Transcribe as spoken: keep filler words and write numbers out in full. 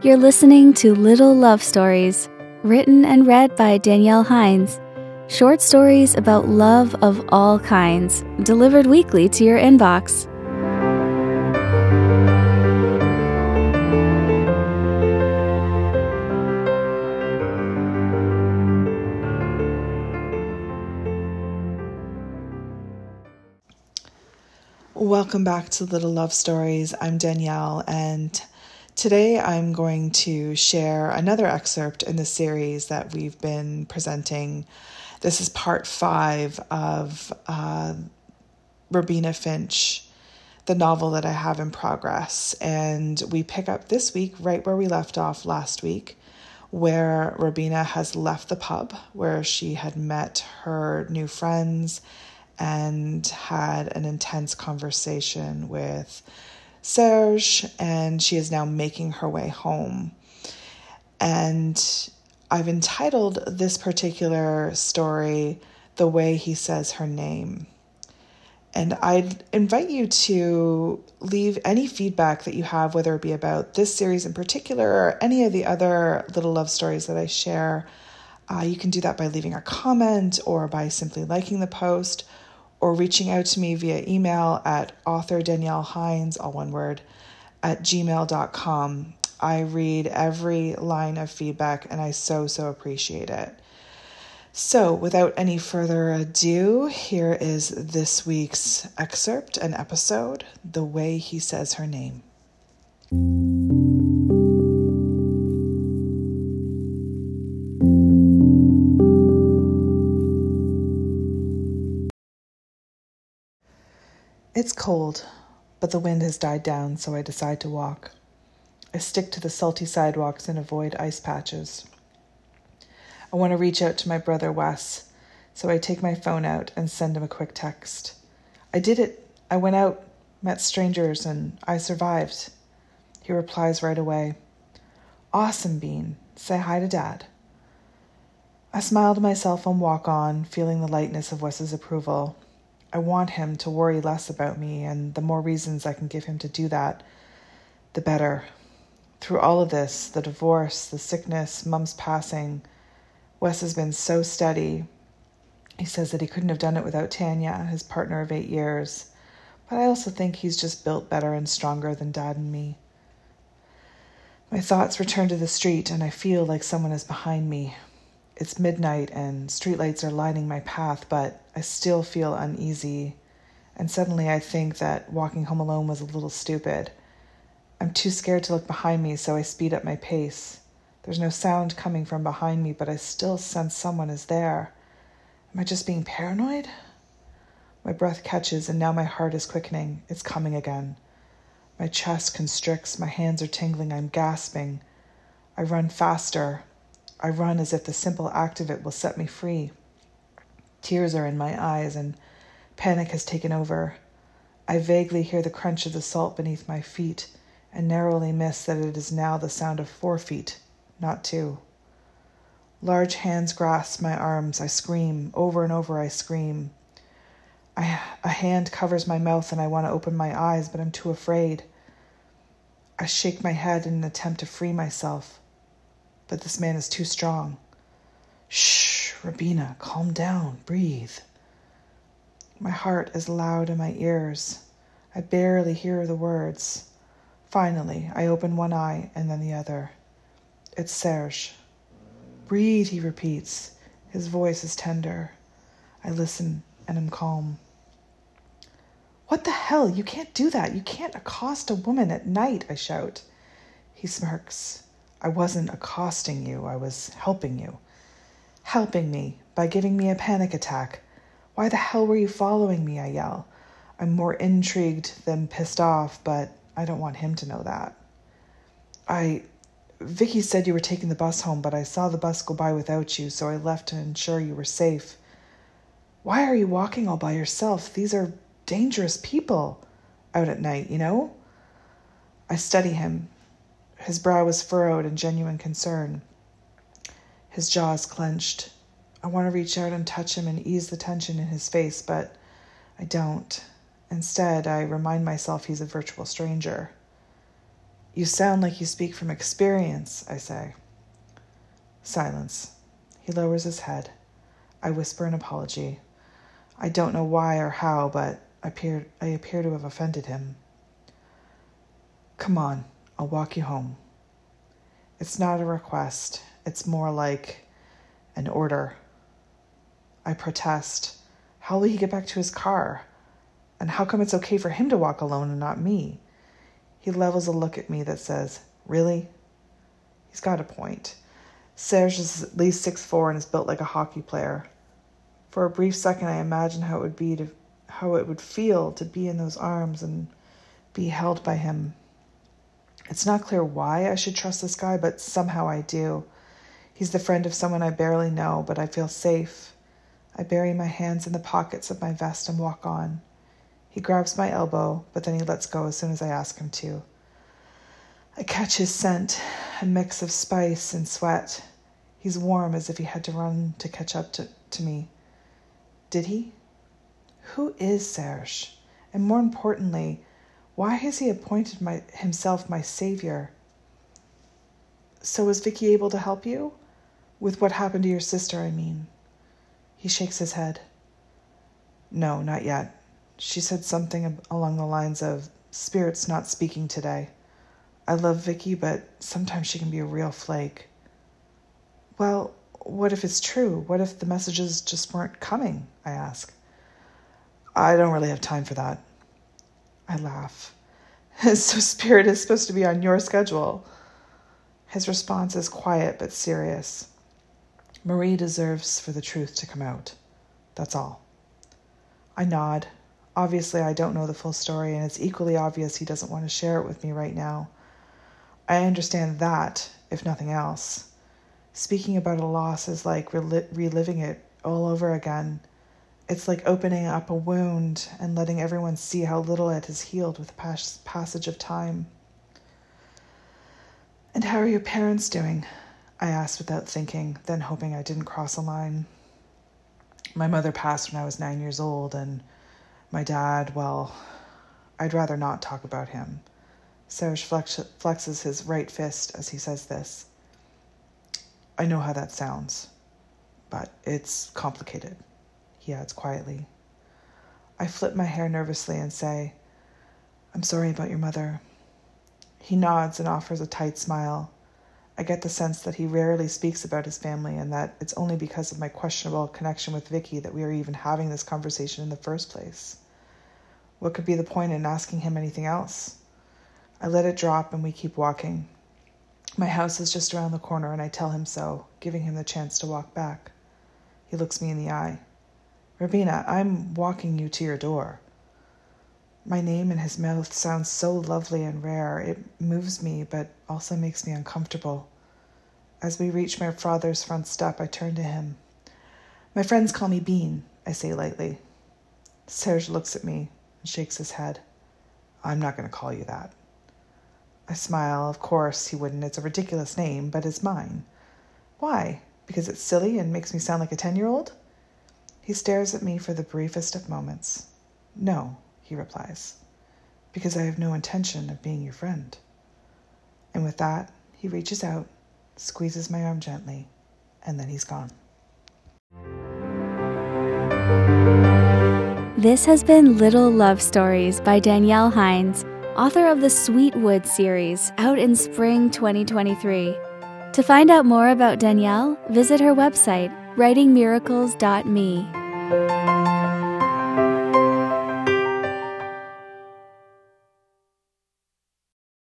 You're listening to Little Love Stories, written and read by Danielle Hines. Short stories about love of all kinds, delivered weekly to your inbox. Welcome back to Little Love Stories. I'm Danielle, and today I'm going to share another excerpt in the series that we've been presenting. This is part five of uh, Robina Finch, the novel that I have in progress. And we pick up this week right where we left off last week, where Robina has left the pub where she had met her new friends and had an intense conversation with Serge, and she is now making her way home. And I've entitled this particular story, The Way He Says Her Name. And I'd invite you to leave any feedback that you have, whether it be about this series in particular or any of the other little love stories that I share. Uh, you can do that by leaving a comment or by simply liking the post, or reaching out to me via email at author Danielle Hines, all one word, at gmail dot com. I read every line of feedback and I so, so appreciate it. So without any further ado, here is this week's excerpt and episode, The Way He Says Her Name. It's cold, but the wind has died down, so I decide to walk. I stick to the salty sidewalks and avoid ice patches. I want to reach out to my brother Wes, so I take my phone out and send him a quick text. I did it. I went out, met strangers, and I survived. He replies right away. Awesome, Bean. Say hi to Dad. I smile to myself and walk on, feeling the lightness of Wes's approval. I want him to worry less about me, and the more reasons I can give him to do that, the better. Through all of this, the divorce, the sickness, Mum's passing, Wes has been so steady. He says that he couldn't have done it without Tanya, his partner of eight years. But I also think he's just built better and stronger than Dad and me. My thoughts return to the street, and I feel like someone is behind me. It's midnight and streetlights are lining my path, but I still feel uneasy. And suddenly I think that walking home alone was a little stupid. I'm too scared to look behind me, so I speed up my pace. There's no sound coming from behind me, but I still sense someone is there. Am I just being paranoid? My breath catches, and now my heart is quickening. It's coming again. My chest constricts, my hands are tingling, I'm gasping. I run faster. I run as if the simple act of it will set me free. Tears are in my eyes and panic has taken over. I vaguely hear the crunch of the salt beneath my feet and narrowly miss that it is now the sound of four feet, not two. Large hands grasp my arms. I scream. Over and over I scream. I, a hand covers my mouth and I want to open my eyes, but I'm too afraid. I shake my head in an attempt to free myself. But this man is too strong. Shh, Robina, calm down, breathe. My heart is loud in my ears. I barely hear the words. Finally, I open one eye and then the other. It's Serge. Breathe, he repeats. His voice is tender. I listen and am calm. What the hell? You can't do that. You can't accost a woman at night, I shout. He smirks. I wasn't accosting you, I was helping you. Helping me by giving me a panic attack. Why the hell were you following me, I yell. I'm more intrigued than pissed off, but I don't want him to know that. I... Vicky said you were taking the bus home, but I saw the bus go by without you, so I left to ensure you were safe. Why are you walking all by yourself? These are dangerous people out at night, you know? I study him. His brow is furrowed in genuine concern. His jaw is clenched. I want to reach out and touch him and ease the tension in his face, but I don't. Instead, I remind myself he's a virtual stranger. You sound like you speak from experience, I say. Silence. He lowers his head. I whisper an apology. I don't know why or how, but I appear, I appear to have offended him. Come on, I'll walk you home. It's not a request. It's more like an order. I protest. How will he get back to his car? And how come it's okay for him to walk alone and not me? He levels a look at me that says, really? He's got a point. Serge is at least six foot four and is built like a hockey player. For a brief second, I imagine how it would be to, how it would feel to be in those arms and be held by him. It's not clear why I should trust this guy, but somehow I do. He's the friend of someone I barely know, but I feel safe. I bury my hands in the pockets of my vest and walk on. He grabs my elbow, but then he lets go as soon as I ask him to. I catch his scent, a mix of spice and sweat. He's warm as if he had to run to catch up to, to me. Did he? Who is Serge? And more importantly, why has he appointed my, himself my savior? So is Vicky able to help you? With what happened to your sister, I mean. He shakes his head. No, not yet. She said something along the lines of, "Spirit's not speaking today. I love Vicky, but sometimes she can be a real flake." Well, what if it's true? What if the messages just weren't coming? I ask. I don't really have time for that. I laugh. So Spirit is supposed to be on your schedule. His response is quiet but serious. Marie deserves for the truth to come out. That's all. I nod. Obviously, I don't know the full story, and it's equally obvious he doesn't want to share it with me right now. I understand that, if nothing else. Speaking about a loss is like rel- reliving it all over again. It's like opening up a wound and letting everyone see how little it has healed with the pas- passage of time. And how are your parents doing? I asked without thinking, then hoping I didn't cross a line. My mother passed when I was nine years old, and my dad, well, I'd rather not talk about him. Serge flex- flexes his right fist as he says this. I know how that sounds, but it's complicated, he adds quietly. I flip my hair nervously and say, I'm sorry about your mother. He nods and offers a tight smile. I get the sense that he rarely speaks about his family and that it's only because of my questionable connection with Vicky that we are even having this conversation in the first place. What could be the point in asking him anything else? I let it drop and we keep walking. My house is just around the corner and I tell him so, giving him the chance to walk back. He looks me in the eye. Rabina, I'm walking you to your door. My name in his mouth sounds so lovely and rare. It moves me, but also makes me uncomfortable. As we reach my father's front step, I turn to him. My friends call me Bean, I say lightly. Serge looks at me and shakes his head. I'm not going to call you that. I smile. Of course he wouldn't. It's a ridiculous name, but it's mine. Why? Because it's silly and makes me sound like a ten-year-old? He stares at me for the briefest of moments. No, he replies, because I have no intention of being your friend. And with that, he reaches out, squeezes my arm gently, and then he's gone. This has been Little Love Stories by Danielle Hines, author of the Sweetwood series, out in spring twenty twenty-three. To find out more about Danielle, visit her website, writing miracles dot me.